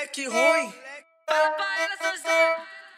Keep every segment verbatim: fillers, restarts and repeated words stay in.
moleque ruim. Fala pra ela, seu Zé.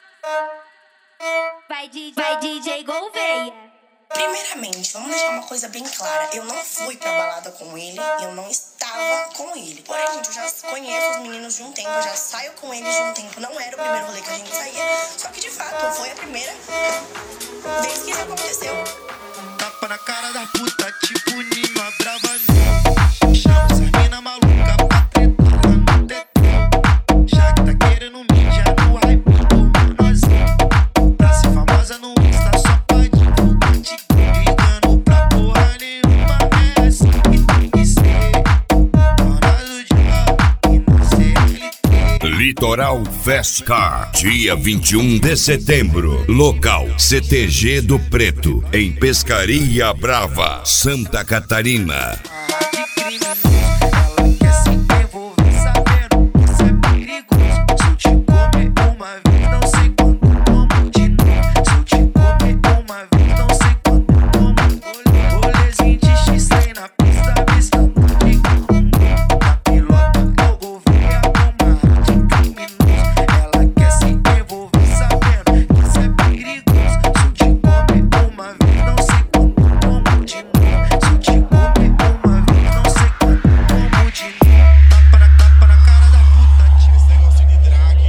Vai, D J, vai D J Gouveia. Primeiramente, vamos deixar uma coisa bem clara. Eu não fui pra balada com ele, eu não estava com ele. Porém, gente, eu já conheço os meninos de um tempo, eu já saio com eles de um tempo. Não era o primeiro rolê que a gente saía. Só que, de fato, foi a primeira vez que isso aconteceu. Tapa na cara da puta, tipo Ninho, a brava não. Chama essa mina maluca pra tretar no tetão. Já que tá querendo mijar no hype do menorzinho. Pra ser famosa no Insta só pode divulgar TikTok. Ligando pra porra nenhuma, é assim que tem que ser. Dona do dia e não C L T. Litoral Festcar, dia vinte e um de setembro. Local C T G do Preto, em Pescaria Brava, Santa Catarina. Ela quer se envolver sabendo que isso é perigoso. Se eu te comer uma vez, não sei quando como de novo. Se eu te comer uma vez, não sei quando como. Rolezinho de X três na pista, avistando de rumo. Na pilota eu Gouveia com uma de criminoso. Ela quer se envolver sabendo que isso é perigoso. Se eu te comer uma vez, não sei quando como de novo. Se eu te comer uma vez, não sei quando como de novo. Tapa na, tapa na cara da puta, tio. Esse negócio de drag,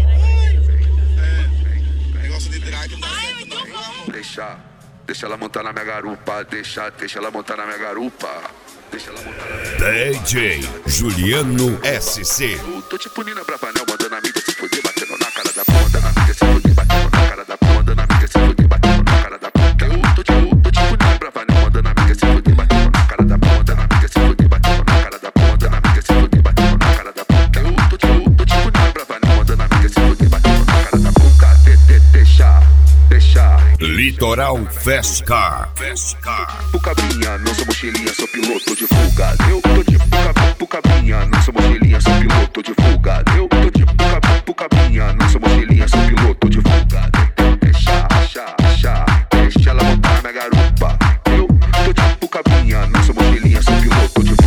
é, negócio de drag não dá certo não. Deixa, deixa ela montar na minha garupa, deixa, deixa ela montar na minha garupa, deixa ela montar na minha garupa. D J Juliano S C. Eu tô tipo Nina Bravanel, mandando a mídia se fuder, batendo na cara da porra, mandando a mídia se fuder, batendo na cara da porra, mandando a mídia se fuder, batendo na cara da porra. Eu tô tipo, tô tipo Nina Bravanel, mandando a mídia se fuder, batendo na cara da porra, mandando a mídia se fuder, batendo na cara da porra, mandando a mídia se fuder, batendo na cara da porra. Eu tô tipo, tô tipo Nina Bravanel, mandando a mídia se fuder, batendo na cara da porra. De, de, deixa, deixa. Litoral Festcar. Pucabinha, não sou mochilinha, sou piloto de fuga. Eu tô de puca, pucabinha, não sou mochilinha, sou piloto de fuga. Eu tô de puca, pucabinha, não sou mochilinha, sou piloto de fuga. Deixa, deixa, deixa, deixa ela montar na minha garupa. Eu tô de pucabinha, não sou mochilinha, sou piloto de fuga.